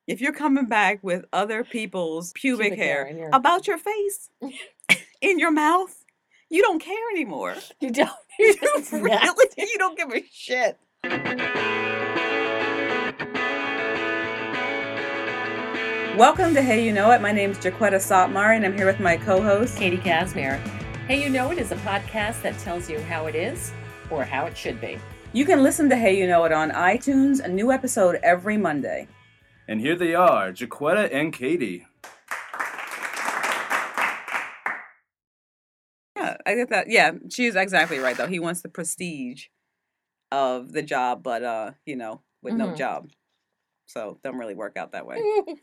if you're coming back with other people's pubic hair hair in your about your face, in your mouth, you don't care anymore. you don't You it's really, nasty. you don't give a shit. Welcome to Hey You Know It. My name is Jaquetta Sotmar, and I'm here with my co-host, Katie Casimir. Hey You Know It is a podcast that tells you how it is or how it should be. You can listen to Hey You Know It on iTunes, a new episode every Monday. And here they are, Jaquetta and Katie. Yeah, I get that. Yeah, she's exactly right, though. He wants the prestige of the job, but, with no job. So don't really work out that way.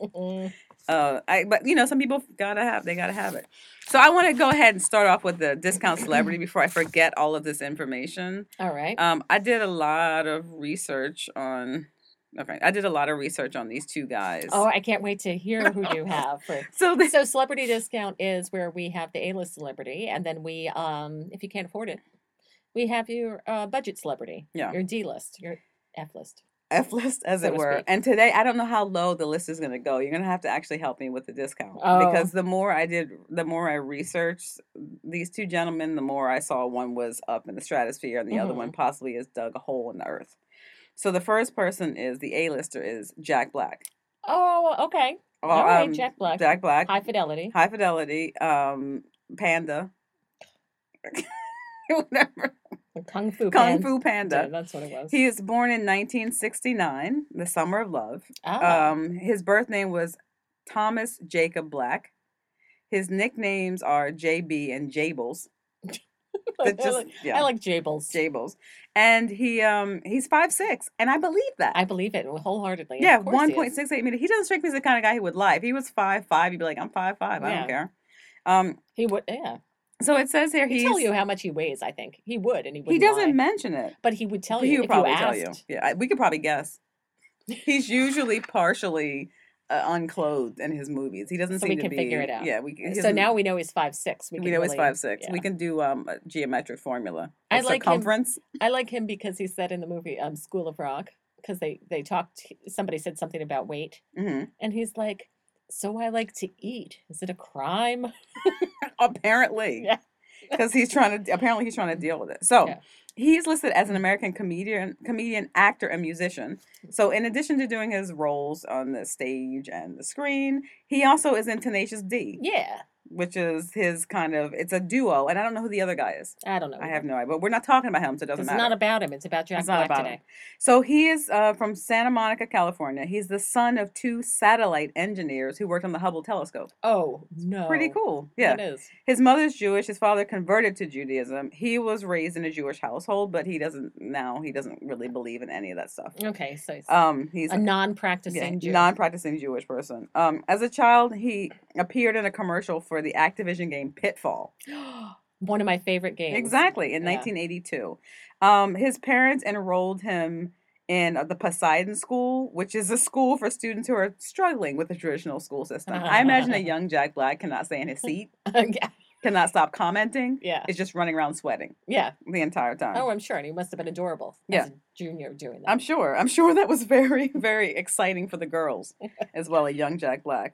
But some people gotta have it. So I want to go ahead and start off with the discount celebrity before I forget all of this information. All right. I did a lot of research on these two guys. Oh, I can't wait to hear who you have. So celebrity discount is where we have the A-list celebrity, and then we, if you can't afford it, we have your budget celebrity. Yeah. Your D-list, your F-list. F-list, as it were. And today, I don't know how low the list is going to go. You're going to have to actually help me with the discount. Oh. Because the more I researched these two gentlemen, the more I saw one was up in the stratosphere and the other one possibly has dug a hole in the earth. So the first person is the A-lister is Jack Black. Oh, okay. All right, Jack Black. Jack Black. High fidelity. Panda. Whatever. Kung Fu Panda. Yeah, that's what it was. He was born in 1969, the summer of love. Oh. His birth name was Thomas Jacob Black. His nicknames are JB and Jables. I like Jables. Jables. And he's 5'6", and I believe that. I believe it wholeheartedly. Yeah, 1.68 meters. He doesn't strike me as the kind of guy who would lie. If he was 5'5", he'd be like, I'm 5'5". I don't care. He would, yeah. So it says here he'd tell you how much he weighs, I think. He would, and he wouldn't He doesn't lie. mention it. But he would tell you. He would probably tell you. Yeah, we could probably guess. He's usually partially unclothed in his movies. He doesn't seem to be. So we can figure it out. Yeah, so now we know he's 5'6". We know he's 5'6". Yeah. We can do a geometric formula. I like circumference. I like him because he said in the movie School of Rock, because they talked. Somebody said something about weight, and he's like, "So I like to eat. Is it a crime?" Apparently. Yeah. Because he's trying to deal with it. So he's listed as an American comedian, actor, and musician. So in addition to doing his roles on the stage and the screen, he also is in Tenacious D. Yeah. Which is his it's a duo, and I don't know who the other guy is. I don't know. I have no idea, but we're not talking about him, so it doesn't matter. It's not about him. It's about Jack Black today. So he is from Santa Monica, California. He's the son of two satellite engineers who worked on the Hubble telescope. Oh, no. Pretty cool. Yeah. It is. His mother's Jewish. His father converted to Judaism. He was raised in a Jewish household, but he doesn't really believe in any of that stuff. Okay, so he's a non-practicing Jew. Non-practicing Jewish person. As a child, he appeared in a commercial for the Activision game Pitfall. One of my favorite games. Exactly, in 1982. His parents enrolled him in the Poseidon School, which is a school for students who are struggling with the traditional school system. I imagine a young Jack Black cannot stay in his seat. Cannot stop commenting. Yeah. It's just running around sweating. Yeah. The entire time. Oh, I'm sure. And he must have been adorable as a junior doing that. I'm sure that was very, very exciting for the girls as well, a young Jack Black.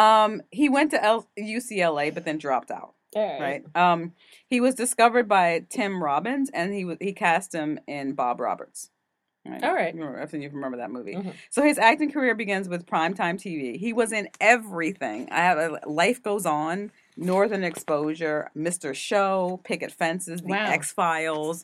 He went to UCLA, but then dropped out. Right. He was discovered by Tim Robbins, and he cast him in Bob Roberts. Right. All right. I think you remember that movie. So his acting career begins with primetime TV. He was in everything. Life Goes On, Northern Exposure, Mr. Show, Picket Fences, The X-Files.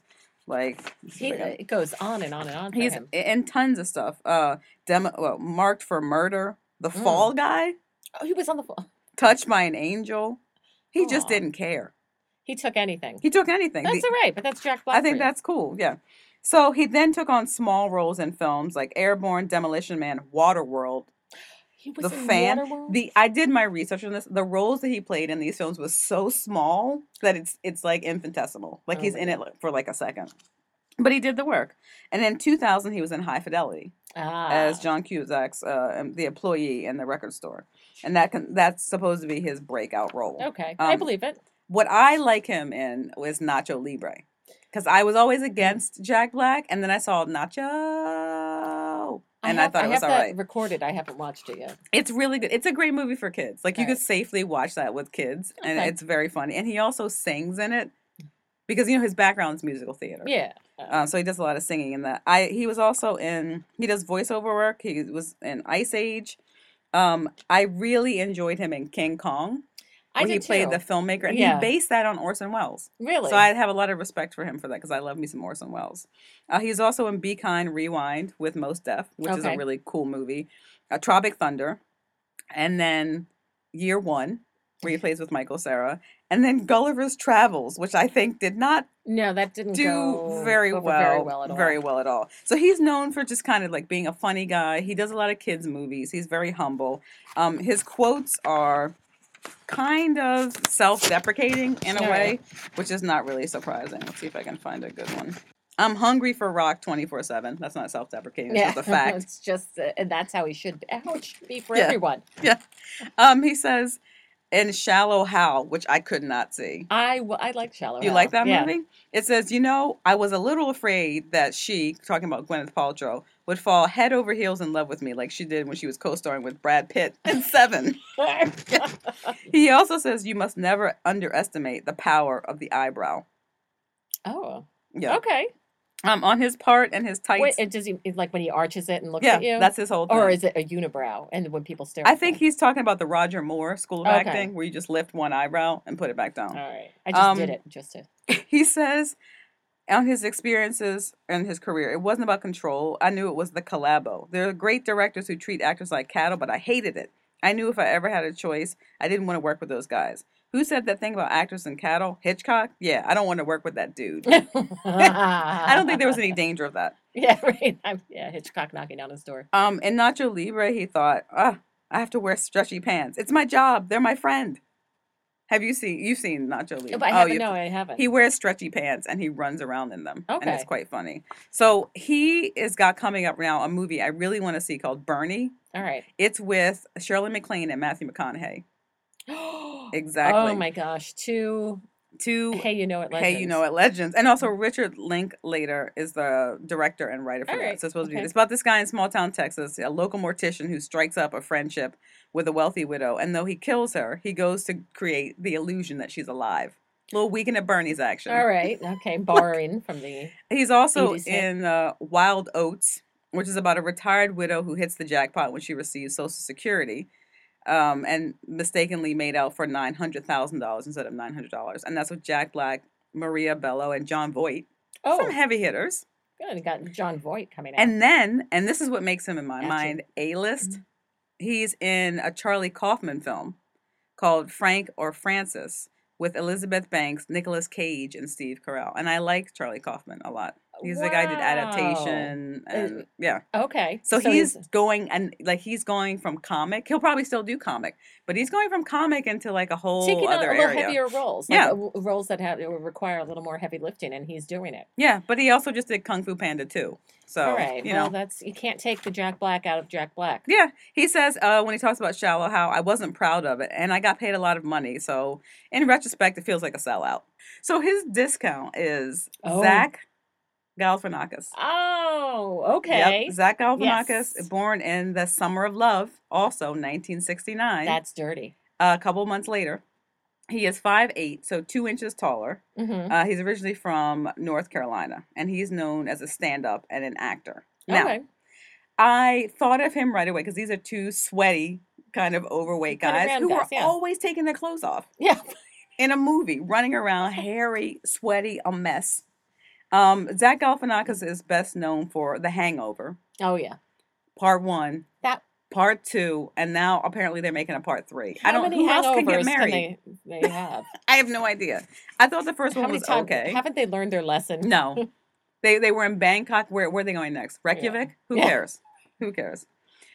It goes on and on and on for him. In tons of stuff. Marked for Murder, The Fall Guy. Oh, he was on The Fall. Touched by an Angel. He just didn't care. He took anything. That's all right, but that's Jack Black. I think that's cool, yeah. So he then took on small roles in films like Airborne, Demolition Man, Waterworld. He was The in Fan. Waterworld? I did my research on this. The roles that he played in these films was so small that it's like infinitesimal. Like he's in it for like a second. But he did the work. And in 2000, he was in High Fidelity as John Cusack's the employee in the record store. And that's supposed to be his breakout role. Okay, I believe it. What I like him in was Nacho Libre. Because I was always against Jack Black, and then I saw Nacho. and I thought it was have all that right. recorded. I haven't watched it yet. It's really good. It's a great movie for kids. Like you could Right. safely watch that with kids, and Okay. it's very funny. And he also sings in it because his background is musical theater. Yeah. So he does a lot of singing in that. He was also he does voiceover work. He was in Ice Age. I really enjoyed him in King Kong, I where he did played the too. filmmaker, and he Yeah. based that on Orson Welles. Really? So I have a lot of respect for him for that because I love me some Orson Welles. He's also in Be Kind, Rewind with Mos Def, which is a Okay. really cool movie. Tropic Thunder, and then Year One, where he plays with Michael Cera, and then Gulliver's Travels, which I think did not No, that didn't do go very over well, very well at all. very well at all. So he's known for just kind of like being a funny guy. He does a lot of kids movies. He's very humble. His quotes are kind of self-deprecating in a All way, right. which is not really surprising. Let's see if I can find a good one. I'm hungry for rock 24/7. That's not self-deprecating. It's Yeah, just a fact. it's just, and that's how he should be. How it should be for Yeah. everyone. Yeah. He says in Shallow Hal, which I could not see. I like Shallow You Hal. like that Yeah. movie? It says, I was a little afraid that she, talking about Gwyneth Paltrow, would fall head over heels in love with me like she did when she was co-starring with Brad Pitt in Seven. He also says you must never underestimate the power of the eyebrow. Oh, Yeah. okay. On his part and his tights. Wait, does he like when he arches it and looks Yeah, at you? that's his whole thing. Or is it a unibrow? And when people stare I at think them? he's talking about the Roger Moore School of Okay. Acting, where you just lift one eyebrow and put it back down. All right. I just did Um, it just to. He says on his experiences and his career, it wasn't about control. I knew it was the collabo. There are great directors who treat actors like cattle, but I hated it. I knew if I ever had a choice, I didn't want to work with those guys. Who said that thing about actors and cattle? Hitchcock? Yeah, I don't want to work with that dude. I don't think there was any danger of that. Yeah, right. Yeah, Hitchcock knocking down his door. In Nacho Libre, he thought, I have to wear stretchy pants. It's my job. They're my friend. You've seen Nacho Libre? But I haven't. No, I haven't. He wears stretchy pants and he runs around in them. And it's Okay. quite funny. So he has got coming up now a movie I really want to see called Bernie. All right. It's with Shirley MacLaine and Matthew McConaughey. Exactly. Oh my gosh. Two Hey You Know It Legends. Hey, You Know It Legends. And also Richard Linklater is the director and writer for All that. right, So it's supposed to be okay. it's about this guy in small town Texas, a local mortician who strikes up a friendship with a wealthy widow, and though he kills her, he goes to create the illusion that she's alive. Little Weekend at Bernie's action. All right. Okay. Borrowing from the. He's also 80s hit. in Wild Oats, which is about a retired widow who hits the jackpot when she receives Social Security, and mistakenly made out for $900,000 instead of $900. And that's with Jack Black, Maria Bello, and John Voight. Oh, Some heavy hitters. good. You got John Voight coming out. And then, and this is what makes him in my Gotcha. mind A-list. Mhm. He's in a Charlie Kaufman film called Frank or Francis with Elizabeth Banks, Nicolas Cage, and Steve Carell. And I like Charlie Kaufman a lot. He's the guy who did Wow. Adaptation and yeah. Okay. So he's going he's going from comic. He'll probably still do comic, but he's going from comic into like a whole taking on other a little area. heavier roles. Yeah. Roles that require a little more heavy lifting, and he's doing it. Yeah, but he also just did Kung Fu Panda 2. So, All right. you Well, know. you can't take the Jack Black out of Jack Black. Yeah, he says when he talks about Shallow Hal, I wasn't proud of it, and I got paid a lot of money. So, in retrospect, it feels like a sellout. So his discount is Oh. Zach Galifianakis. Oh, okay. Yep, Zach Galifianakis, Yes. born in the Summer of Love, also 1969. That's dirty. A couple months later. He is 5'8", so 2 inches taller. Mm-hmm. He's originally from North Carolina, and he's known as a stand-up and an actor. Now, Okay. I thought of him right away because these are two sweaty, kind of overweight Kind of guys round who guys, are yeah. always taking their clothes off Yeah. in a movie, running around hairy, sweaty, a mess. Zach Galifianakis is best known for The Hangover, Oh yeah. Part 1, That. Part 2, and now apparently they're making a Part 3. How I don't. many Who else can get hangovers married? they have? I have no idea. I thought the first How one many was times okay. haven't they learned their lesson? No. They were in Bangkok. Where are they going next? Reykjavik? Who Yeah. cares? Who cares?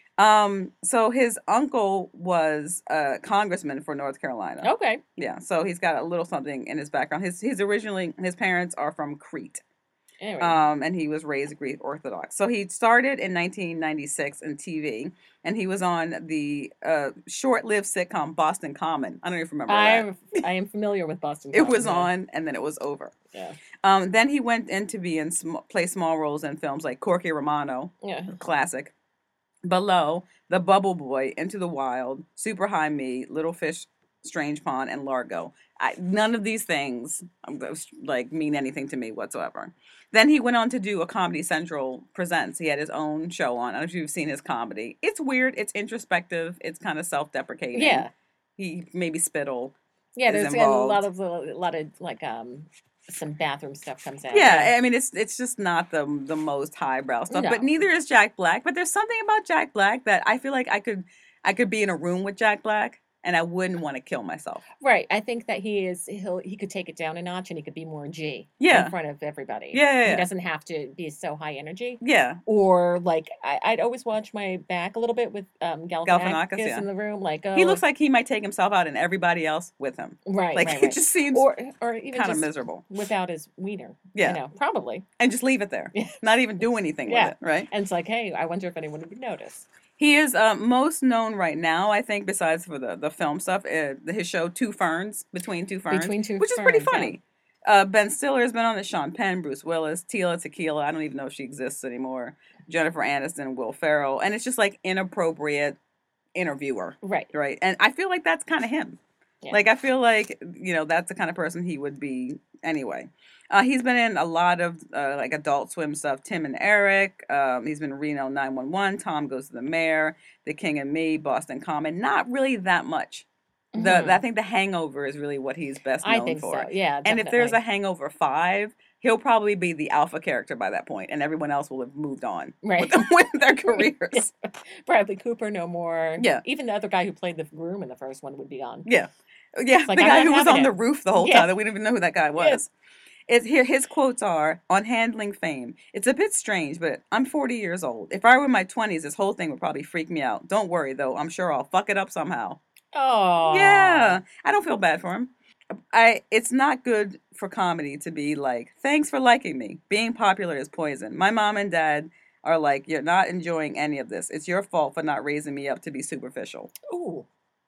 So his uncle was a congressman for North Carolina. Okay. Yeah, so he's got a little something in his background. His parents are from Crete. Anyway. And he was raised Greek Orthodox. So he started in 1996 in TV, and he was on the short-lived sitcom Boston Common. I don't even remember that. I am familiar with Boston. It was Common, on, and then it was over. Yeah. Then he went in to play small roles in films like Corky Romano, Yeah. classic. Below, The Bubble Boy, Into the Wild, Super High Me, Little Fish, Strange Pond, and Largo. None of these things like mean anything to me whatsoever. Then he went on to do a Comedy Central Presents. He had his own show on. I don't know if you've seen his comedy. It's weird. It's introspective. It's kind of self-deprecating. Yeah. He maybe spittle. Yeah, is there's a involved. lot of like some bathroom stuff comes out. Yeah, I mean it's just not the most highbrow stuff. But No. neither is Jack Black. But there's something about Jack Black that I feel like I could be in a room with Jack Black and I wouldn't want to kill myself. Right. I think that he could take it down a notch and he could be more G Yeah. in front of everybody. Yeah. He doesn't have to be so high energy. Yeah. Or like I'd always watch my back a little bit with Galifianakis yeah. in the room. Like He looks like he might take himself out and everybody else with him. right. Like right, it right. just seems or even kind of just miserable. without his wiener. Yeah. You know, probably. And just leave it there. Yeah. Not even do anything Yeah. with it, right? And it's like, hey, I wonder if anyone would notice. He is most known right now, I think, besides for the film stuff, his show Two Ferns, Between Two Ferns, which is pretty funny. Yeah. Ben Stiller has been on it, Sean Penn, Bruce Willis, Tila Tequila, I don't even know if she exists anymore, Jennifer Aniston, Will Ferrell, and it's just like inappropriate interviewer. Right. And I feel like that's kind of him. Yeah. Like, I feel like, that's the kind of person he would be anyway. He's been in a lot of like Adult Swim stuff. Tim and Eric. He's been Reno 911. Tom Goes to the Mayor. The King and Me. Boston Common. Not really that much. Mm-hmm. I think The Hangover is really what he's best known for. I think so. Yeah. Definitely. And if there's a Hangover 5, he'll probably be the alpha character by that point, and everyone else will have moved on with their careers. Yeah. Bradley Cooper, no more. Yeah. Even the other guy who played the groom in the first one would be gone. Yeah. Yeah. Like, the guy who was on the roof the whole time that we didn't even know who that guy was. His quotes are, on handling fame, it's a bit strange, but I'm 40 years old. If I were in my 20s, this whole thing would probably freak me out. Don't worry, though. I'm sure I'll fuck it up somehow. Oh. Yeah. I don't feel bad for him. It's not good for comedy to be like, thanks for liking me. Being popular is poison. My mom and dad are like, you're not enjoying any of this. It's your fault for not raising me up to be superficial. Ooh.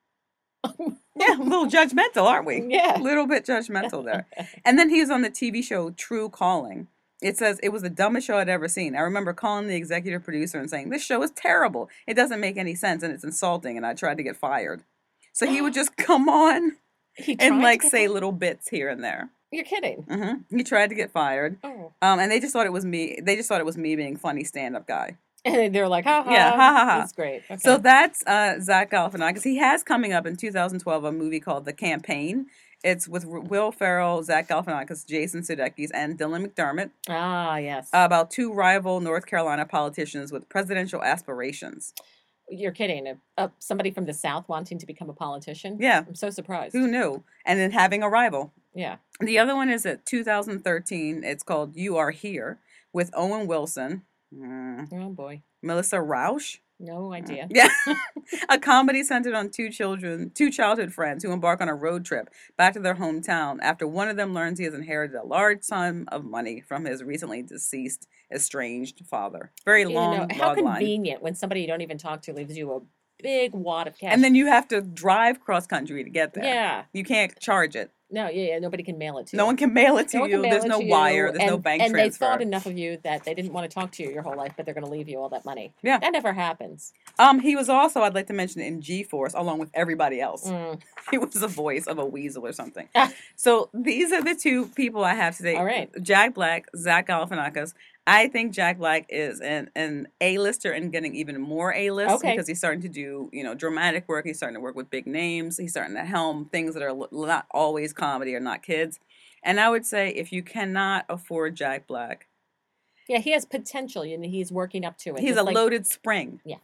Yeah, a little judgmental, aren't we? Yeah. A little bit judgmental there. And then he was on the TV show True Calling. It says, it was the dumbest show I'd ever seen. I remember calling the executive producer and saying, this show is terrible. It doesn't make any sense and it's insulting, and I tried to get fired. So he would just come on and like say little bits here and there. You're kidding. Mm-hmm. He tried to get fired. Oh. And they just thought it was me. They just thought it was me being funny stand-up guy. And they're like, ha ha. Yeah, ha ha ha. That's great. Okay. So that's Zach Galifianakis. He has coming up in 2012 a movie called The Campaign. It's with Will Ferrell, Zach Galifianakis, Jason Sudeikis, and Dylan McDermott. Ah, yes. About two rival North Carolina politicians with presidential aspirations. You're kidding. Somebody from the South wanting to become a politician? Yeah. I'm so surprised. Who knew? And then having a rival. Yeah. The other one is at 2013. It's called You Are Here with Owen Wilson. Oh, boy. Melissa Rauch. No idea. Yeah. A comedy centered on two childhood friends who embark on a road trip back to their hometown after one of them learns he has inherited a large sum of money from his recently deceased estranged father. Very long how log line. Convenient when somebody you don't even talk to leaves you a big wad of cash. And then you have to drive cross country to get there. Yeah. You can't charge it. No, yeah, nobody can mail it to you. No one can mail it to you. There's no wire. There's no bank transfer. And they thought enough of you that they didn't want to talk to you your whole life, but they're going to leave you all that money. Yeah. That never happens. He was also, I'd like to mention, in G-Force, along with everybody else. He was the voice of a weasel or something. So these are the two people I have today. All right. Jack Black, Zach Galifianakis. I think Jack Black is an A-lister and getting even more A-list because he's starting to do, dramatic work. He's starting to work with big names. He's starting to helm things that are not always comedy or not kids. And I would say if you cannot afford Jack Black. Yeah, he has potential and he's working up to it. He's a loaded spring. Yeah.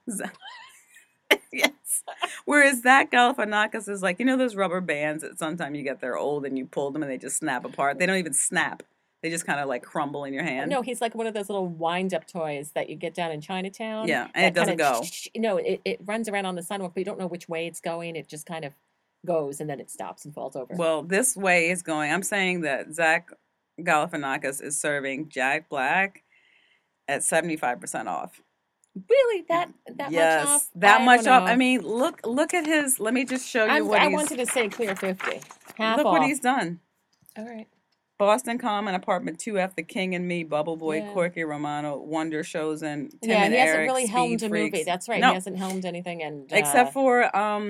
Yes. Whereas Zach Galifianakis is like, those rubber bands that sometimes you get they're old and you pull them and they just snap apart. They don't even snap. They just kind of like crumble in your hand. No, he's like one of those little wind-up toys that you get down in Chinatown. Yeah, and it doesn't go. It runs around on the sidewalk, but you don't know which way it's going. It just kind of goes, and then it stops and falls over. Well, this way is going. I'm saying that Zach Galifianakis is serving Jack Black at 75% off. Really? That much off? Yes, that much off. I mean, look at his. Let me just show you what I wanted to say clear 50. Half look off. what he's done. All right. Boston Common, Apartment 2F, The King and Me, Bubble Boy, Yeah. Corky Romano, Wonder Shows, and Tim Yeah, and he hasn't Eric, really helmed Speed a movie. Freaks. That's right. He No, hasn't helmed anything, and except for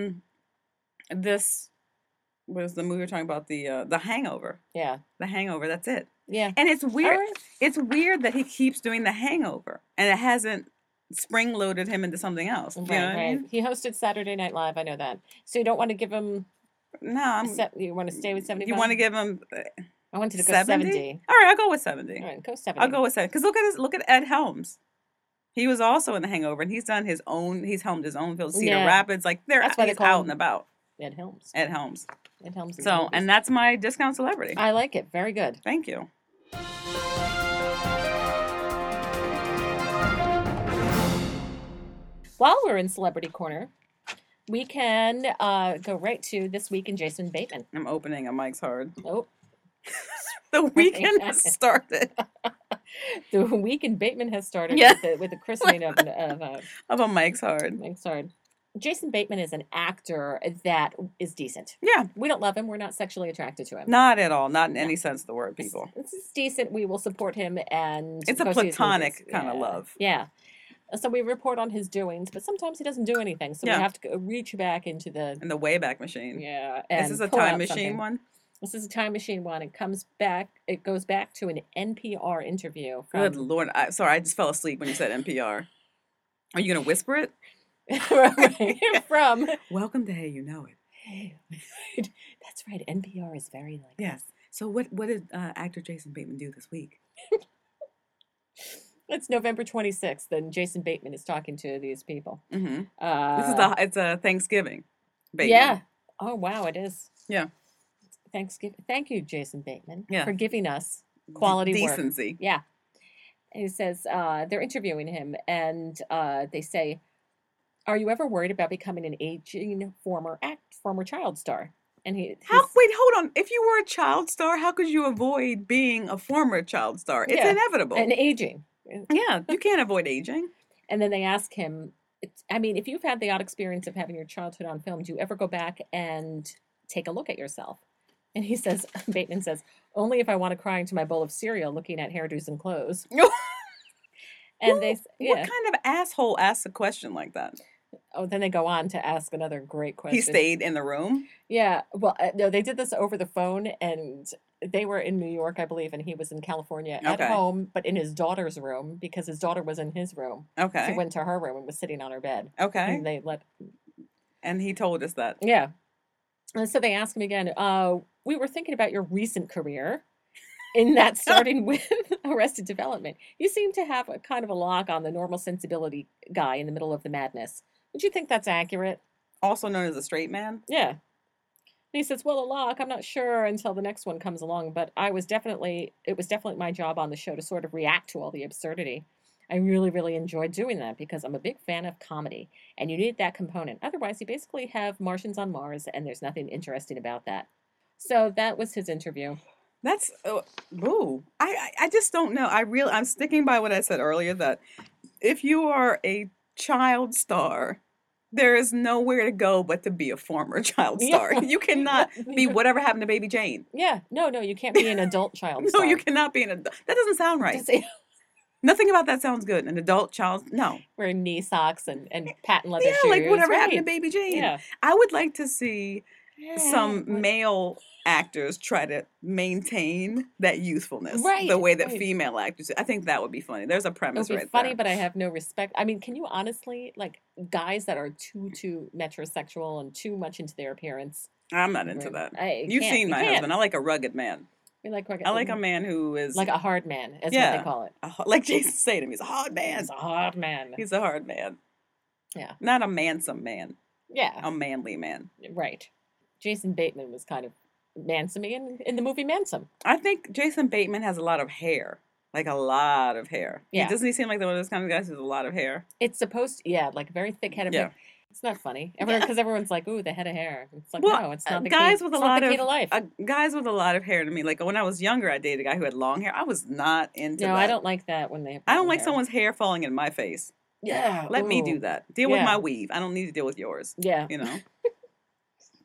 this was the movie we're talking about, the Hangover. yeah, The Hangover. That's it. yeah. And it's All weird. right. It's weird that he keeps doing The Hangover, and it hasn't spring loaded him into something else. You know Right, what I right. mean? He hosted Saturday Night Live. I know that. So you don't want to give him. No, You want to stay with 75? you want to give him I wanted to go 70? 70. All right, I'll go with 70. All right, go 70. I'll go with 70 because look at Ed Helms. He was also in The Hangover, and he's done his own. He's helmed his own films. Cedar Yeah. Rapids, like That's why they he's call out him and about. Ed Helms. Ed Helms. Ed Helms. in So, movies. and that's my discount celebrity. I like it. Very good. Thank you. While we're in Celebrity Corner, we can go right to This Week in Jason Bateman. I'm opening a Mike's Hard. Oh, The weekend has started the Week in Bateman has started Yeah. with the christening of of a Mike's Hard. Mike's Hard. Jason Bateman is an actor that is decent. Yeah, We don't love him. We're not sexually attracted to him. not at all. Not in any sense of the word, people. This is decent. We will support him, and It's a go see his platonic movies. kind of Yeah. love. Yeah. So we report on his doings, but sometimes he doesn't do anything. So Yeah. we have to reach back into the In the Wayback Machine. yeah. Is And this a pull time out machine something. one? This is a time machine one. It comes back. It goes back to an NPR interview. Good From, Lord. Sorry, I just fell asleep when you said NPR. Are you going to whisper it? from. Welcome to Hey You Know It. Hey, that's right. NPR is very like Yes. So what did actor Jason Bateman do this week? It's November 26th, and Jason Bateman is talking to these people. Mm-hmm. Uh, It's a Thanksgiving. Bateman. Yeah. Oh wow, it is. Yeah. Thanksgiving. Thank you, Jason Bateman, Yeah. for giving us quality work. Decency. Yeah. And he says they're interviewing him, and they say, "Are you ever worried about becoming an aging former child star?" And Wait, hold on. If you were a child star, how could you avoid being a former child star? It's Yeah. inevitable. and aging. Yeah, you can't avoid aging. And then they ask him, I mean, if you've had the odd experience of having your childhood on film, do you ever go back and take a look at yourself? And he says, Bateman says, only if I want to cry into my bowl of cereal looking at hairdos and clothes. And What kind of asshole asks a question like that? Oh, then they go on to ask another great question. He stayed in the room? Yeah, well, no, they did this over the phone, and they were in New York, I believe, and he was in California at Okay. home, but in his daughter's room because his daughter was in his room. So he Okay. went to her room and was sitting on her bed. Okay. And they let, And he told us that. yeah. And so they asked him again, we were thinking about your recent career, in that starting with Arrested Development. You seem to have a kind of a lock on the normal sensibility guy in the middle of the madness. Would you think that's accurate? Also known as a straight man? Yeah. And he says, well, a lock, I'm not sure until the next one comes along, but it was definitely my job on the show to sort of react to all the absurdity. I really, really enjoyed doing that because I'm a big fan of comedy, and you need that component. Otherwise, you basically have Martians on Mars, and there's nothing interesting about that. So that was his interview. That's boo. I just don't know. I'm sticking by what I said earlier that if you are a child star, there is nowhere to go but to be a former child Yeah. star. You cannot be whatever happened to Baby Jane. Yeah, no, you can't be an adult child No, star. you cannot be an adult. That doesn't sound right. Just Nothing about that sounds good. An adult child, no. wearing knee socks and patent leather Yeah, shoes. like whatever happened to right. Baby Jane. Yeah. I would like to see some What- male actors try to maintain that youthfulness Right, the way that right. female actors do. I think that would be funny. There's a It premise would be right funny, there. but I have no respect. I mean, can you honestly, like, guys that are too metrosexual and too much into their appearance? I'm not into that. You've seen my husband. I like a rugged man. I like I like a man who is like a hard man, is what Yeah. they call it. like Jason Statham. He's a hard man. He's a hard man. He's a hard man. Yeah. Not a mansome man. Yeah, A manly man. right. Jason Bateman was kind of mansome in the movie Mansome. I think Jason Bateman has a lot of hair. Like a lot of hair. Yeah. Doesn't he seem like one of those kind of guys who has a lot of hair? It's supposed like a very thick head of Yeah. hair. It's not funny. Yeah. Because everyone's like, ooh, the head of hair. It's like, Well, no, it's not the guys key. with It's a not lot the key of to life. guys with a lot of hair to me. Like when I was younger, I dated a guy who had long hair. I was not into No, that. I don't like that when they have I don't long like hair. someone's hair falling in my face. Yeah. Let me do ooh. that. Deal with Yeah. my weave. I don't need to deal with yours. Yeah. You know.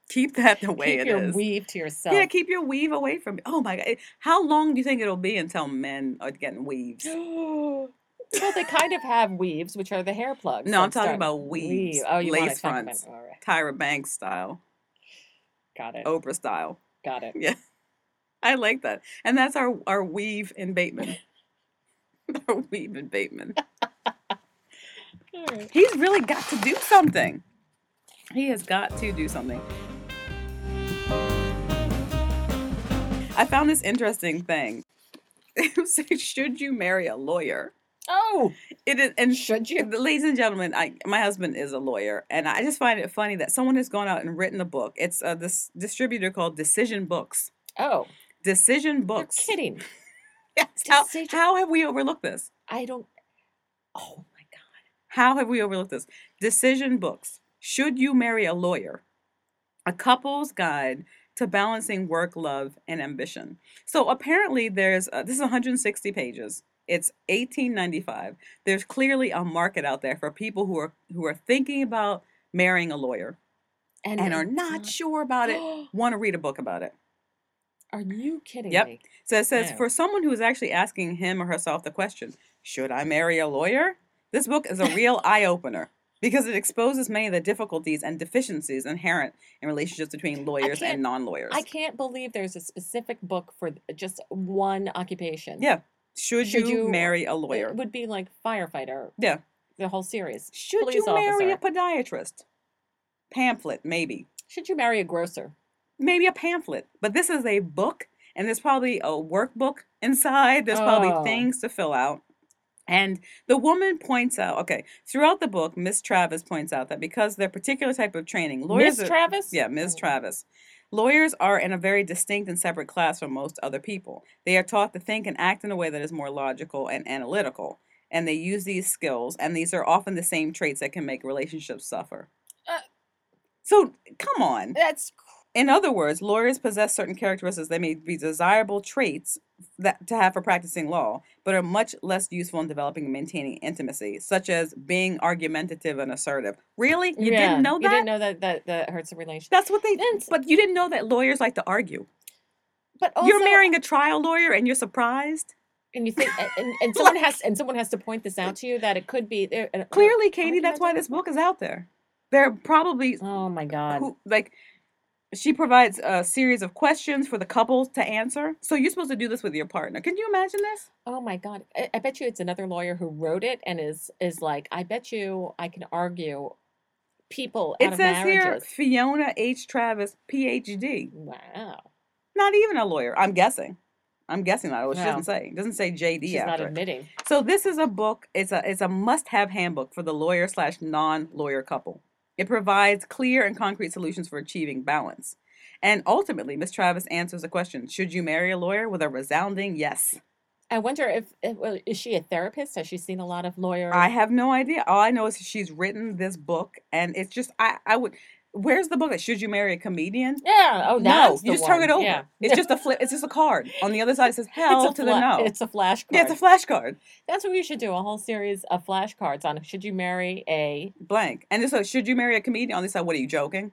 Keep that the way Keep it your is. weave to Yeah, yourself. keep your weave away from me. Oh my God. How long do you think it'll be until men are getting weaves? Well, they kind of have weaves, which are the hair plugs. No, I'm That talking start about weaves. Oh, you want Lace to talk about? fronts. All right, Tyra Banks style. got it, Oprah style. got it. Yeah. I like that. And that's our weave in Bateman. Our weave in Bateman. All right. He's really got to do something. He has got to do something. I found this interesting thing. It was like, should you marry a lawyer? Oh, It is, and should you? ladies and gentlemen, my husband is a lawyer, and I just find it funny that someone has gone out and written a book. It's this distributor called Decision Books. Oh, Decision you're Books. kidding. Yes. Decision- How have we overlooked this? I don't. Oh my God. How have we overlooked this? Decision Books. Should you marry a lawyer? A couple's guide to balancing work, love, and ambition. So apparently, there's this is 160 pages. It's $18.95. There's clearly a market out there for people who are thinking about marrying a lawyer and are it's not sure about it. Want to read a book about it. Are you kidding Yep. me? So it says Wow. for someone who is actually asking him or herself the question, should I marry a lawyer? This book is a real eye opener because it exposes many of the difficulties and deficiencies inherent in relationships between lawyers can't- and non-lawyers. I can't believe there's a specific book for just one occupation. Yeah. Should Should you you- marry a lawyer? It would be like firefighter. Yeah. The whole series. Should Police you marry a officer. podiatrist? Pamphlet, maybe. Should you marry a grocer? Maybe a pamphlet. But this is a book, and there's probably a workbook inside. There's probably Oh. things to fill out. And the woman points out, okay, throughout the book, Miss Travis points out that because their particular type of training, lawyers Miss are, Travis? yeah, Ms. Oh. Travis. Lawyers are in a very distinct and separate class from most other people. They are taught to think and act in a way that is more logical and analytical. And they use these skills, and these are often the same traits that can make relationships suffer. Uh, So, come on. That's In other words, lawyers possess certain characteristics that may be desirable traits that to have for practicing law, but are much less useful in developing and maintaining intimacy, such as being argumentative and assertive. Really? You didn't know that? You didn't know that hurts a relationship. That's what they. Then- But you didn't know that lawyers like to argue. But also, You're marrying a trial lawyer, and you're surprised. and you think, and someone has to point this out to you that it could be there. Clearly, Katie, that's why this book is out there. There are probably Oh my God. she provides a series of questions for the couples to answer. So you're supposed to do this with your partner. Can you imagine this? Oh my God. I bet you it's another lawyer who wrote it and is like, I bet you I can argue people out It of says here marriages. Fiona H. Travis, PhD. Wow. Not even a lawyer. I'm guessing. Not. She Wow. doesn't say. It doesn't say JD She's not after it. admitting. So this is a book. It's a must-have handbook for the lawyer/non-lawyer couple. It provides clear and concrete solutions for achieving balance. And ultimately, Miss Travis answers the question, should you marry a lawyer, with a resounding yes. I wonder well, is she a therapist? Has she seen a lot of lawyers? I have no idea. All I know is she's written this book, and it's just, I would, where's the book? Should you marry a comedian? Yeah. Oh, No, that's you the just turn one. it over. Yeah. It's just a flip. It's just a card. On the other side, it says hell to the no. It's a flashcard. Yeah, it's a flashcard. That's what we should do. A whole series of flashcards on should you marry a Blank. And so, should you marry a comedian? On the side, what are you joking?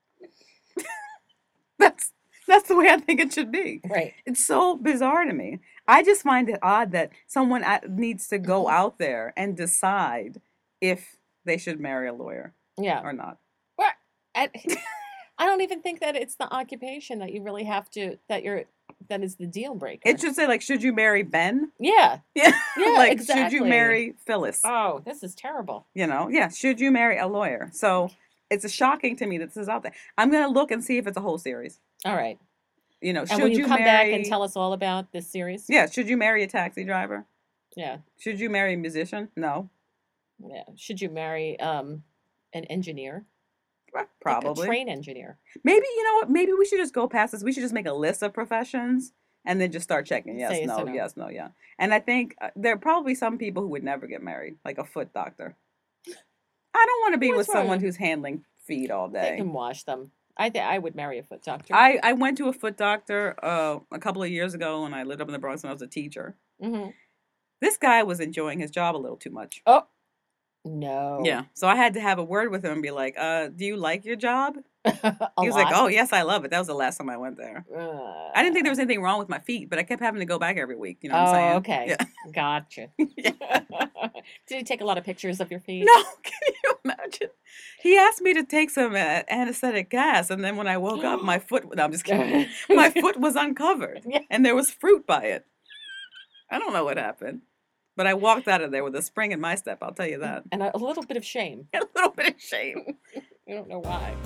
That's the way I think it should be. right. It's so bizarre to me. I just find it odd that someone needs to go out there and decide if they should marry a lawyer Yeah. or not. Well, I, I don't even think that it's the occupation that you really have to that is the deal breaker. It should say, like, should you marry Ben? Yeah. Yeah. Yeah, Like, should exactly. you marry Phyllis? Oh, this is terrible. Yeah. Should you marry a lawyer? So it's shocking to me that this is out there. I'm going to look and see if it's a whole series. All right. Should And will you come marry... back and tell us all about this series? Yeah, should you marry a taxi driver? Yeah. Should you marry a musician? No. Yeah. Should you marry an engineer? Like Probably. a train engineer. Maybe, you know what? Maybe we should just go past this. We should just make a list of professions and then just start checking. Yes, Say yes no, or no. yes, no, yeah. And I think there are probably some people who would never get married, like a foot doctor. I don't want to be What's with wrong someone with- who's handling feet all They day. can wash them. I would marry a foot doctor. I went to a foot doctor a couple of years ago when I lived up in the Bronx when I was a teacher. hmm This guy was enjoying his job a little too much. Oh. No. Yeah. So I had to have a word with him and be like, do you like your job? A He was like, lot. "Oh yes, I love it." That was the last time I went there. I didn't think there was anything wrong with my feet, but I kept having to go back every week. You know what I'm Oh, saying? okay. Yeah. Gotcha. Yeah. Did he take a lot of pictures of your feet? No, can you imagine? He asked me to take some anesthetic gas, and then when I woke up, my foot. No, I'm just kidding. My foot was uncovered, Yeah. and there was fruit by it. I don't know what happened, but I walked out of there with a spring in my step. I'll tell you that. And a little bit of shame. A little bit of shame. I don't know why.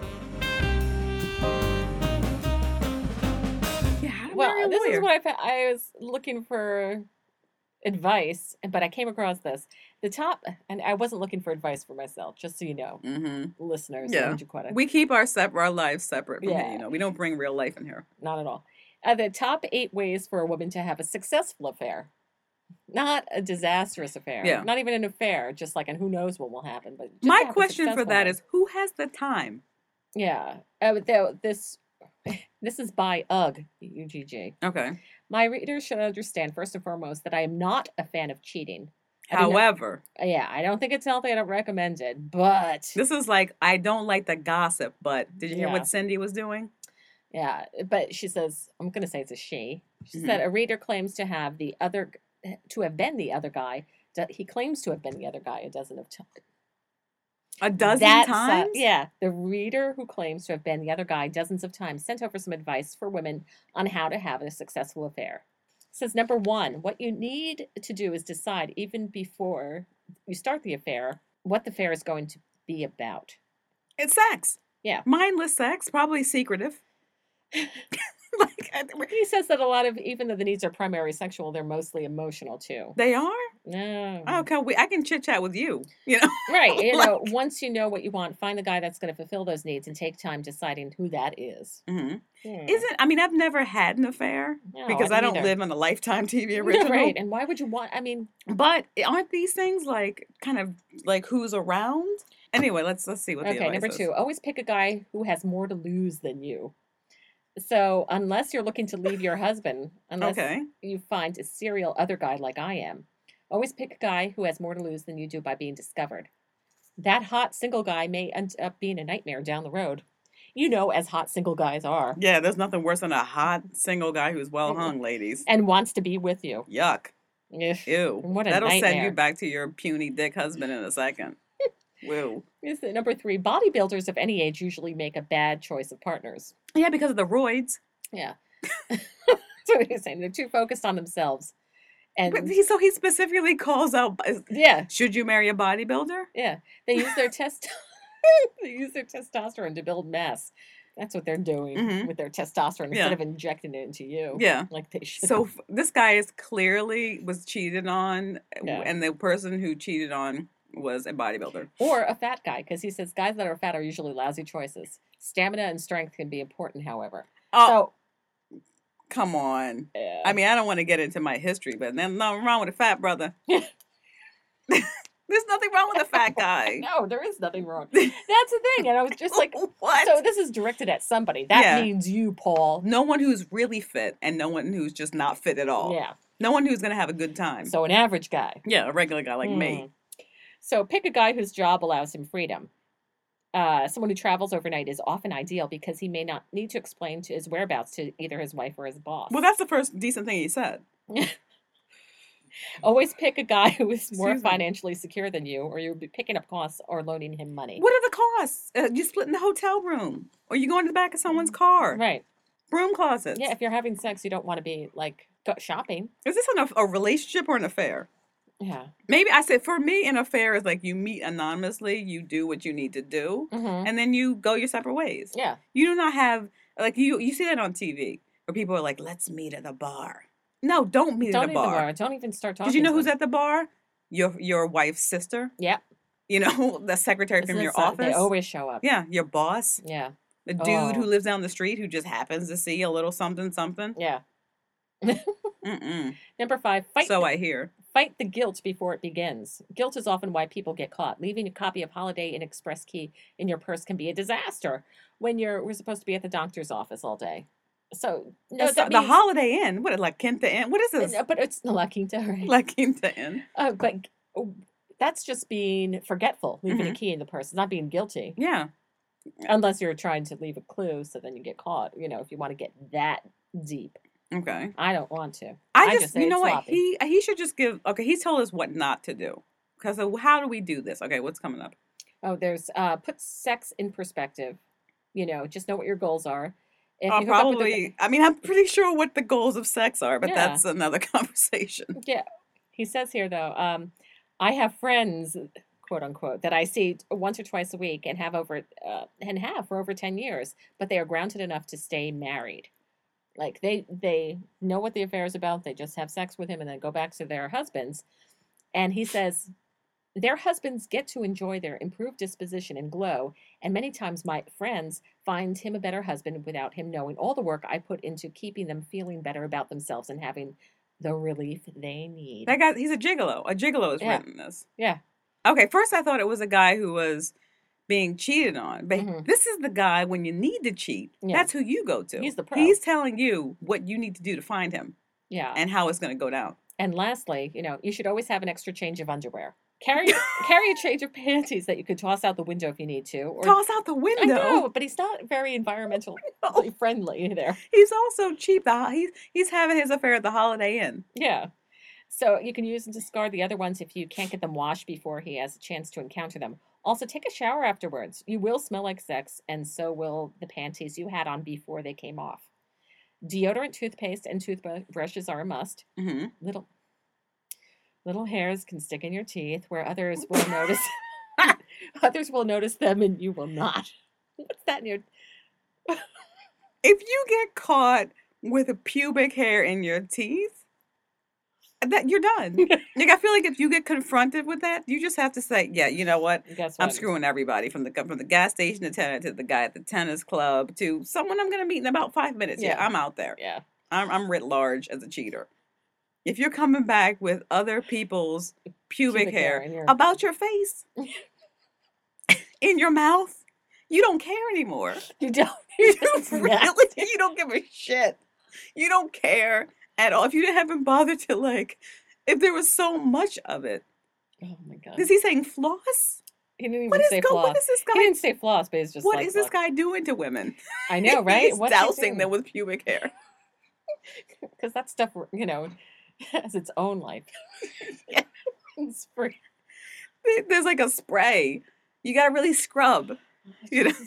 Yeah, how to Well, marry a this is lawyer. what I was looking for advice, but I came across this. The top, and I wasn't looking for advice for myself, just so you know, listeners. Yeah. in Jaquetta. We keep our lives separate from Yeah. it. You know, we don't bring real life in here. Not at all. The top 8 ways for a woman to have a successful affair. Not a disastrous affair. Yeah. Not even an affair, just like, and who knows what will happen. But just to My have a question for successful that one. is, who has the time? Yeah. This is by UGG. Okay. My readers should understand, first and foremost, that I am not a fan of cheating. I do not- However, Yeah, I don't think it's healthy. I don't recommend it. But this is like, I don't like the gossip, but did you hear Yeah. what Cindy was doing? yeah, but she says, I'm going to say it's a she. She Mhm. said a reader claims to have been the other guy. He claims to have been the other guy a dozen of times. A dozen That's, times? yeah, the reader who claims to have been the other guy dozens of times sent over some advice for women on how to have a successful affair. Says number 1, what you need to do is decide even before you start the affair what the affair is going to be about. It's sex. Yeah. Mindless sex, probably secretive. He says that a lot of, even though the needs are primarily sexual, they're mostly emotional too. They are? No. Okay, I can chit chat with you. You know? Right. You Like- know, once you know what you want, find the guy that's going to fulfill those needs and take time deciding who that is. Mhm. Hmm. I mean, I've never had an affair No, because I don't neither. live on a Lifetime TV Yeah, original. right. And why would you want, I mean, But aren't these things like kind of like who's around? Anyway, let's see what the okay, advice number is. 2, always pick a guy who has more to lose than you. So, unless you're looking to leave your husband, unless Okay. you find a serial other guy like I am, always pick a guy who has more to lose than you do by being discovered. That hot single guy may end up being a nightmare down the road. You know, as hot single guys are, Yeah, there's nothing worse than a hot single guy who's well hung, ladies. and wants to be with you. Yuck. Ugh, Ew. What a That'll send you nightmare. back to your puny dick husband in a second. Woo. Number 3, bodybuilders of any age usually make a bad choice of partners. Yeah, because of the roids. Yeah. That's what he's saying. They're too focused on themselves. But And so he specifically calls out, yeah, should you marry a bodybuilder? yeah. They use their they use their testosterone to build mass. That's what they're doing Mhm. with their testosterone instead Yeah. of injecting it into you. Yeah. Like they should. So this guy is clearly was cheated on, Yeah. and the person who cheated on was a bodybuilder. Or a fat guy, because he says guys that are fat are usually lousy choices. Stamina and strength can be important, however. Oh, come on. So, yeah. I mean, I don't want to get into my history, but there's nothing wrong with a fat brother. There's nothing wrong with a fat guy. no, there is nothing wrong. That's the thing. And I was just like, what? so this is directed at somebody. That Yeah. means you, Paul. No one who's really fit and no one who's just not fit at all. Yeah. No one who's going to have a good time. So an average guy. Yeah, a regular guy like me. Hmm. So pick a guy whose job allows him freedom. Someone who travels overnight is often ideal because he may not need to explain to his whereabouts to either his wife or his boss. Well, that's the first decent thing he said. Always pick a guy who is more Excuse me. financially secure than you, or you'll be picking up costs or loaning him money. What are the costs? You splitting the hotel room, or you going to the back of someone's car? Right. Broom closets. Yeah, if you're having sex, you don't want to be like shopping. Is this a relationship or an affair? Yeah. Maybe I said for me, an affair is like you meet anonymously, you do what you need to do, Mm-hmm. and then you go your separate ways. Yeah. You do not have like you see that on TV where people are like, let's meet at a bar. No, don't meet Don't at a eat the bar. bar. Don't even start talking. Did you know to who's them. at the bar? Your wife's sister. Yeah. You know, the secretary This from your is, office. They always show up. Yeah, your boss. Yeah. The dude who Oh. lives down the street who just happens to see a little something something. Yeah. Mm-mm. Number 5, So I hear. fight the guilt before it begins. Guilt is often why people get caught. Leaving a copy of Holiday Inn Express key in your purse can be a disaster when we're supposed to be at the doctor's office all day. So no, It's that the means, Holiday Inn. What, like Quinta Inn? What is this? but it's La Quinta, right? Like Quinta Inn. But that's just being forgetful, leaving a Mhm. key in the purse. It's not being guilty. Yeah. Unless you're trying to leave a clue, so then you get caught. If you want to get that deep, Okay. I don't want to. I just say you know it's what? sloppy. He should just give. Okay, he's told us what not to do. Because how do we do this? Okay, what's coming up? Oh, there's put sex in perspective. Just know what your goals are. If Uh, you hook up with a probably. I mean, I'm pretty sure what the goals of sex are, but yeah, that's another conversation. yeah. He says here though, I have friends, quote unquote, that I see once or twice a week and have for over 10 years, but they are grounded enough to stay married. Like they know what the affair is about. They just have sex with him and then go back to their husbands. And he says their husbands get to enjoy their improved disposition and glow, and many times my friends find him a better husband without him knowing all the work I put into keeping them feeling better about themselves and having the relief they need. That guy, he's a gigolo. A gigolo has Yeah. written this. Yeah. Okay, first I thought it was a guy who was being cheated on, but Mhm. this is the guy when you need to cheat. Yeah. That's who you go to. He's the pro. He's telling you what you need to do to find him Yeah. and how it's going to go down. And lastly, you should always have an extra change of underwear. Carry a change of panties that you could toss out the window if you need to. Or Toss out the window. I know, but he's not very environmentally No. friendly there. He's also cheap. He's having his affair at the Holiday Inn. Yeah. So you can use and discard the other ones if you can't get them washed before he has a chance to encounter them. Also, take a shower afterwards. You will smell like sex, and so will the panties you had on before they came off. Deodorant, toothpaste, and toothbrushes are a must. Hmm. Little hairs can stick in your teeth where others will notice. Others will notice them and you will not. What's that in your... If you get caught with a pubic hair in your teeth, that you're done. Like I feel like if you get confronted with that, you just have to say, "Yeah, you know what? Guess I'm what? screwing everybody from the gas station attendant to the guy at the tennis club to someone I'm going to meet in about 5 minutes. Yeah, Yeah. I'm out there. Yeah. I'm writ large as a cheater. If you're coming back with other people's pubic hair in your... about your face, in your mouth, you don't care anymore. You don't. You It's really, nasty. you don't give a shit. You don't care at all. If you haven't bothered to if there was so much of it. Oh my god. Is he saying floss? He didn't even What is say what floss. is this He guy? didn't say floss, but he's just What like, is this look. guy doing to women? I know, right? He's What's he dousing doing? them with pubic hair. Because that stuff, has its own life. Yeah. It's free. There's like a spray. You gotta really scrub. You know, Jesus.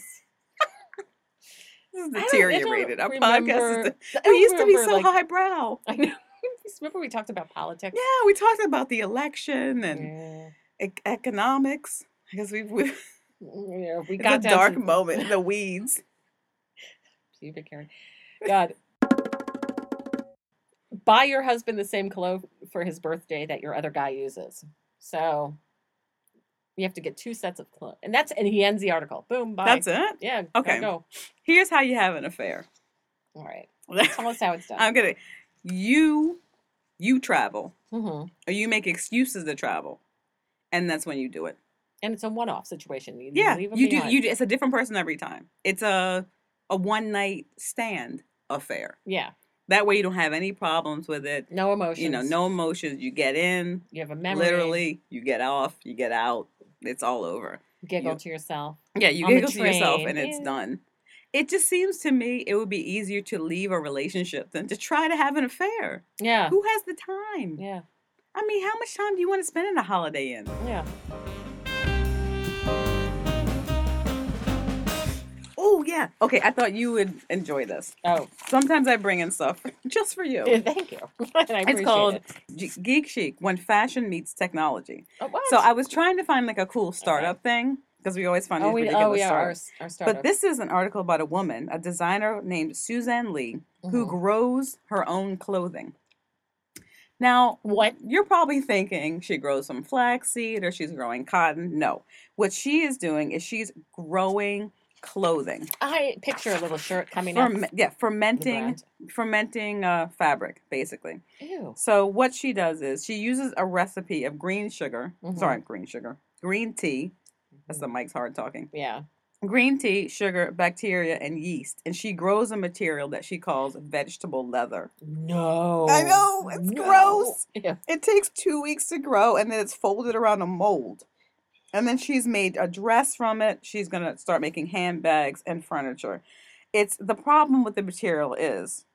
this is I don't deteriorated. Our podcast remember- is. I We used to be remember, so like- highbrow. I know. Remember we talked about politics? Yeah, we talked about the election and Yeah. economics. I guess we Yeah, we it's got a down dark to moment in the weeds. pubic hair. God. Buy your husband the same cologne for his birthday that your other guy uses. So you have to get 2 sets of cologne. And he ends the article. Boom, bye. That's it. Yeah. Okay. Go. Here's how you have an affair. All right. Tell us how it's done. I'm gonna you travel Mm-hmm. or you make excuses to travel, and that's when you do it. And it's a one-off situation. You Yeah, leave 'em you do. behind. You do. It's a different person every time. It's a one night stand affair. Yeah. That way you don't have any problems with it. No emotions. No emotions. You get in, You have a memory. literally. You get off. You get out. It's all over. Giggle you- to yourself. Yeah, you On the giggle to yourself, train, and it's yeah. done. It just seems to me it would be easier to leave a relationship than to try to have an affair. Yeah. Who has the time? Yeah. I mean, how much time do you want to spend in a Holiday Inn? Yeah. Oh, yeah. Okay, I thought you would enjoy this. Oh, Sometimes I bring in stuff just for you. thank you. And I appreciate It's called it. Geek Chic, When Fashion Meets Technology. Oh, what? So I was trying to find a cool startup thing because we always find these ridiculous startups. our startup. But this is an article about a woman, a designer named Suzanne Lee, who Mhm. grows her own clothing. Now, What? you're probably thinking she grows some flaxseed or she's growing cotton. No. What she is doing is she's growing clothing. I picture a little shirt coming up. Fermenting fabric, basically. Ew. So what she does is she uses a recipe of green tea. That's the Mike's hard talking. Yeah. Green tea, sugar, bacteria, and yeast. And she grows a material that she calls vegetable leather. No. I know, it's No. gross. Yeah. It takes 2 weeks to grow and then it's folded around a mold. And then she's made a dress from it. She's gonna start making handbags and furniture. It's the problem with the material is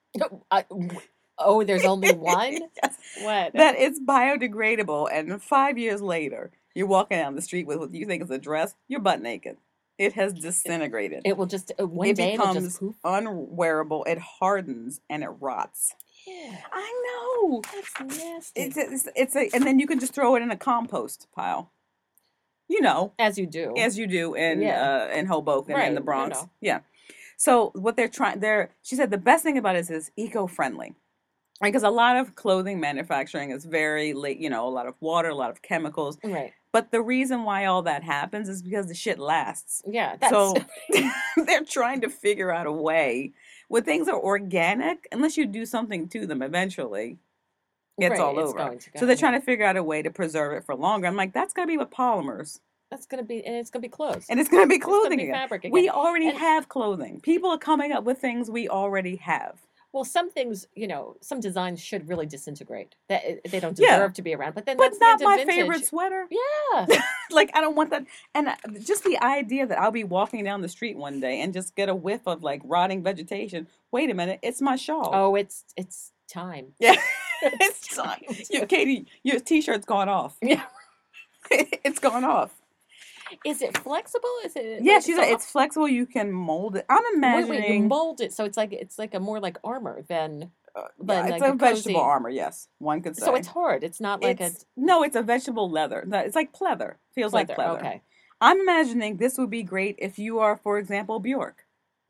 Oh, there's only one? yes, What? that it's biodegradable, and 5 years later, you're walking down the street with what you think is a dress. You're butt naked. It has disintegrated. It will just, one It day it'll just becomes poof. unwearable. It hardens and it rots. Yeah, I know. that's nasty. It's a, and then you can just throw it in a compost pile. You know, As you do. as you do in Hoboken Right, and the you Bronx. know. Yeah. So what she said the best thing about it is eco-friendly. Because a lot of clothing manufacturing is very late, a lot of water, a lot of chemicals. Right. But the reason why all that happens is because the shit lasts. Yeah, that's So they're trying to figure out a way when things are organic, unless you do something to them eventually, it's right, all it's over. going to So go, they're yeah. trying to figure out a way to preserve it for longer. I'm like, that's gonna be with polymers. That's gonna be, and it's gonna be clothes. And it's gonna be It's gonna clothing be again. fabric again. We already And- have clothing. People are coming up with things we already have. Well, some things, some designs should really disintegrate. That they don't Yeah. deserve to be around. But then But that's not the end my of vintage. favorite sweater. Yeah. Like, I don't want that. And just the idea that I'll be walking down the street one day and just get a whiff of like rotting vegetation. Wait a minute, it's my shawl. Oh, it's time. Yeah. It's It's time. time. Katie, your t-shirt's gone off. Yeah. It's gone off. Is it flexible? Is it? Yeah, like, she so said it's flexible. You can mold it. I'm imagining. Wait, you mold it, so it's like a more like armor than. Yeah, But it's like a a vegetable cozy- armor. Yes, one could say. So it's hard. It's not like No, it's a vegetable leather. No, it's like pleather. Feels like pleather. Okay. I'm imagining this would be great if you are, for example, Bjork,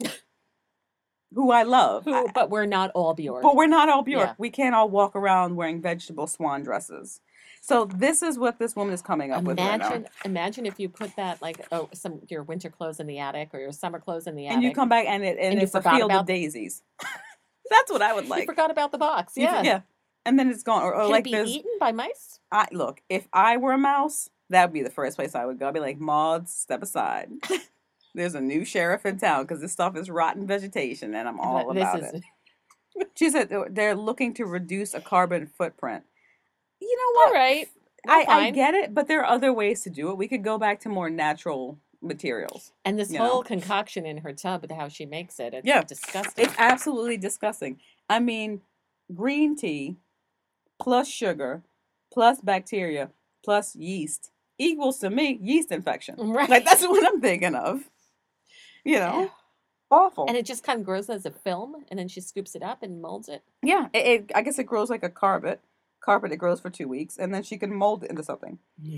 who I love. But we're not all Bjork. But we're not all Bjork. Yeah. We can't all walk around wearing vegetable swan dresses. So this is what this woman is coming up with right now. Imagine if you put that like your winter clothes in the attic or your summer clothes in the attic. And you come back and you it's a forgot field about- of daisies. That's what I would You like. forgot about the box. Yeah. Yeah. And then it's gone. Or Can like it be there's eaten by mice? look, if I were a mouse, that would be the first place I would go. I'd be like, Maud, step aside. There's a new sheriff in town because this stuff is rotten vegetation and I'm all But about this it. is She said they're looking to reduce a carbon footprint. You know what? all right. I fine. get it, but there are other ways to do it. We could go back to more natural materials. And this you whole know. concoction in her tub, how she makes it, it's Yeah. disgusting. It's absolutely disgusting. I mean, green tea plus sugar plus bacteria plus yeast equals to me yeast infection. Right. Like that's what I'm thinking of. You know, Yeah. awful. And it just kind of grows as a film, and then she scoops it up and molds it. Yeah, I guess it grows like a carpet. Carpet, it grows for 2 weeks, and then she can mold it into something.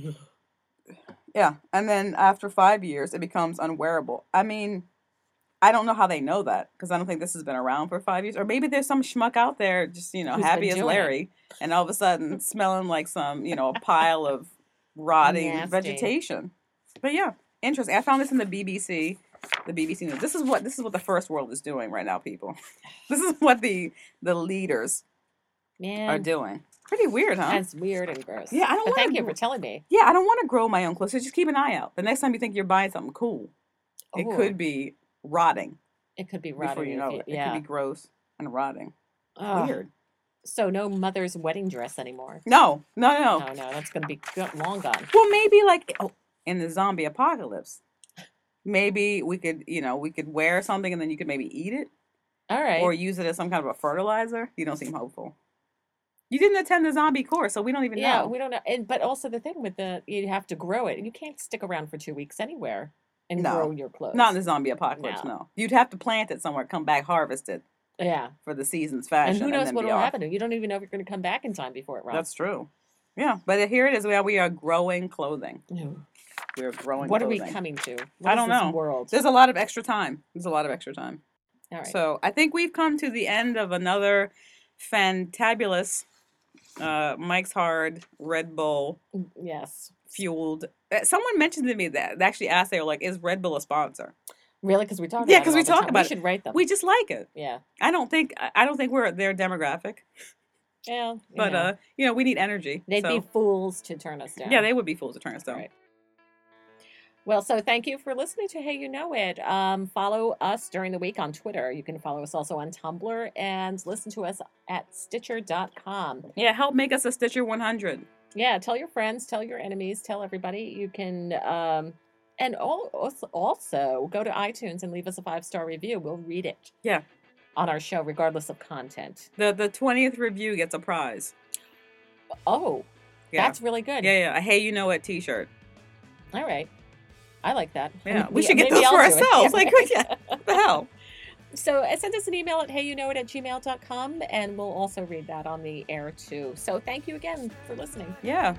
Yeah, and then after 5 years, it becomes unwearable. I mean, I don't know how they know that because I don't think this has been around for 5 years. Or maybe there's some schmuck out there just Who's happy been as doing it. Larry, and all of a sudden smelling like some a pile of rotting Nasty. vegetation. But yeah, interesting. I found this in the BBC. The BBC News. This is what the first world is doing right now, people. This is what the leaders are Man, doing. Pretty weird, huh? that's weird and gross. Yeah, I don't But thank wanna you gr- for telling me. Yeah, I don't want to grow my own clothes. So just keep an eye out. The next time you think you're buying something cool, it Ooh, could be rotting It could be before rotting. you if know you- it. It Yeah. could be gross and rotting. Ugh. Weird. So no mother's wedding dress anymore. No. No, that's gonna be long gone. Well, maybe like in the zombie apocalypse, maybe we could wear something and then you could maybe eat it All right. or use it as some kind of a fertilizer. You don't seem hopeful. You didn't attend the zombie course, so we don't even Yeah, know. we don't know. But also the thing with you have to grow it. You can't stick around for 2 weeks anywhere and No. grow your clothes. Not in the zombie apocalypse, No. no. You'd have to plant it somewhere, come back, harvest it Yeah. for the season's fashion. And who knows then what be will off. happen? You don't even know if you're going to come back in time before it rots. That's true. Yeah, but here it is. We are growing clothing. No. We're growing What are clothing. we coming to? I What is don't this know. world? There's a lot of extra time. All right. So I think we've come to the end of another fantabulous Mike's Hard Red Bull Yes. fueled. Someone mentioned to me that they actually asked, they were like, "Is Red Bull a sponsor?" Really? Because we talk Yeah, about it 'cause we all the talk time. about We it. should rate them. We just like it. Yeah. I don't think we're their demographic, Yeah. but we need energy. they'd so. be fools to turn us down. Yeah, they would be fools to turn us down. Right. Well, so thank you for listening to Hey You Know It. Follow us during the week on Twitter. You can follow us also on Tumblr and listen to us at Stitcher.com. Yeah, help make us a Stitcher 100. Yeah, tell your friends, tell your enemies, tell everybody. You can, and also go to iTunes and leave us a 5-star review. We'll read it Yeah. on our show, regardless of content. The 20th review gets a prize. Oh, Yeah. that's really good. Yeah. A Hey You Know It t-shirt. All right. I like that. Yeah. And We should get maybe those I'll for do it. ourselves. Yeah, Like, right. yeah. What the hell? So send us an email at heyyouknowit@gmail.com, and we'll also read that on the air too. So thank you again for listening. Yeah.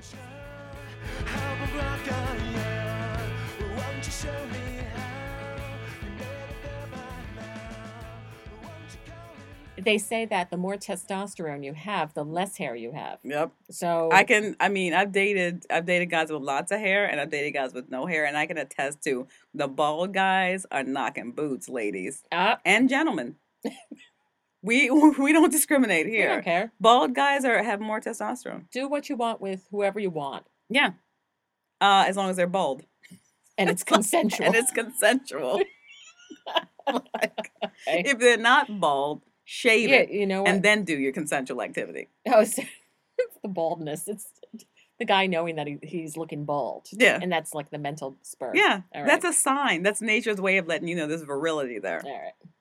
They say that the more testosterone you have, the less hair you have. Yep. So I've dated guys with lots of hair and I've dated guys with no hair, and I can attest to the bald guys are knocking boots, ladies and gentlemen. we don't discriminate we don't here. care. Bald guys have more testosterone. Do what you want with whoever you want, Yeah. As long as they're bald. and it's consensual. And it's consensual. Like, Okay. if they're not bald, shave Yeah, it you know what? and then do your consensual activity. Oh, so it's the baldness. It's the guy knowing that he's looking bald. Yeah. And that's like the mental spur. Yeah. All That's right. a sign. That's nature's way of letting you know there's virility there. All right.